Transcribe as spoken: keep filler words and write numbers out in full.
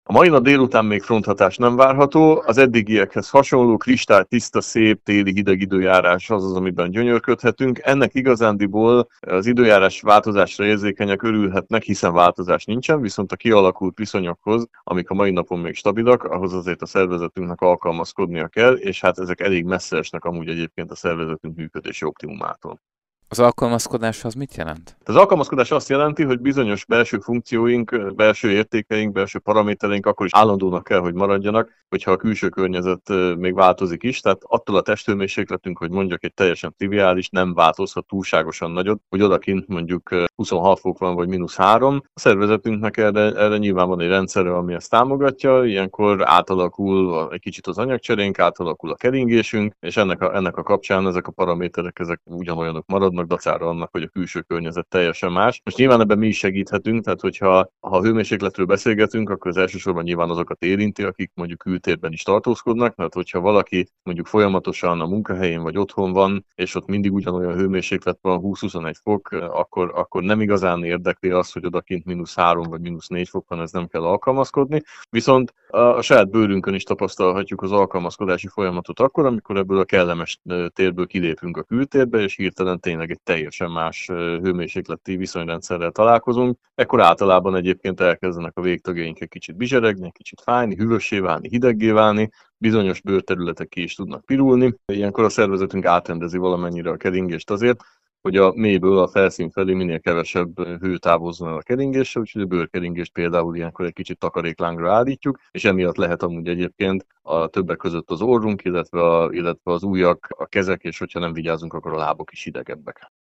A mai nap délután még fronthatás nem várható, az eddigiekhez hasonló kristálytiszta, szép téli hideg időjárás az az, amiben gyönyörködhetünk. Ennek igazándiból az időjárás változásra érzékenyek örülhetnek, hiszen változás nincsen, viszont a kialakult viszonyokhoz, amik a mai napon még stabilak, ahhoz azért a szervezetünknek alkalmazkodnia kell, és hát ezek elég messze esnek amúgy egyébként a szervezetünk működési optimumától. Az alkalmazkodás az mit jelent? Az alkalmazkodás azt jelenti, hogy bizonyos belső funkcióink, belső értékeink, belső paramétereink akkor is állandónak kell, hogy maradjanak, hogyha a külső környezet még változik is. Tehát attól a testhőmérsékletünk, hogy mondjak egy teljesen triviális, nem változhat túlságosan nagyot, hogy odakint mondjuk huszonhat fok van, vagy mínusz három. A szervezetünknek erre, erre nyilván van egy rendszere, ami ezt támogatja, ilyenkor átalakul egy kicsit az anyagcserénk, átalakul a keringésünk, és ennek a, ennek a kapcsán ezek a paraméterek ezek ugyanolyanok maradnak, dacára annak, hogy a külső környezet teljesen más. Most nyilván ebben mi is segíthetünk, tehát hogyha ha a hőmérsékletről beszélgetünk, akkor az elsősorban nyilván azokat érinti, akik mondjuk kültérben is tartózkodnak, tehát hogyha valaki mondjuk folyamatosan a munkahelyén vagy otthon van, és ott mindig ugyanolyan hőmérséklet van, húsz-huszonegy fok, akkor, akkor nem igazán érdekli az, hogy odakint mínusz három vagy mínusz négy fok van, ez nem kell alkalmazkodni. Viszont a, a saját bőrünkön is tapasztalhatjuk az alkalmazkodási folyamatot akkor, amikor ebből a kellemes térből kilépünk a kültérbe, és hirtelen tényleg egy teljesen más hőmérsékleti viszonyrendszerrel találkozunk. Ekkor általában egyébként elkezdenek a végtagjaink egy kicsit bizseregni, egy kicsit fájni, hűvössé válni, hideggé válni, bizonyos bőrterületek ki is tudnak pirulni. Ilyenkor a szervezetünk átrendezi valamennyire a keringést azért, hogy a mélyből a felszín felé minél kevesebb hő távozzon a keringésre, úgyhogy a bőrkeringést például ilyenkor egy kicsit takaréklángra állítjuk, és emiatt lehet amúgy egyébként a többek között az orrunk, illetve, a, illetve az ujjak, a kezek, és hogyha nem vigyázunk, akkor a lábok is hidegebbek.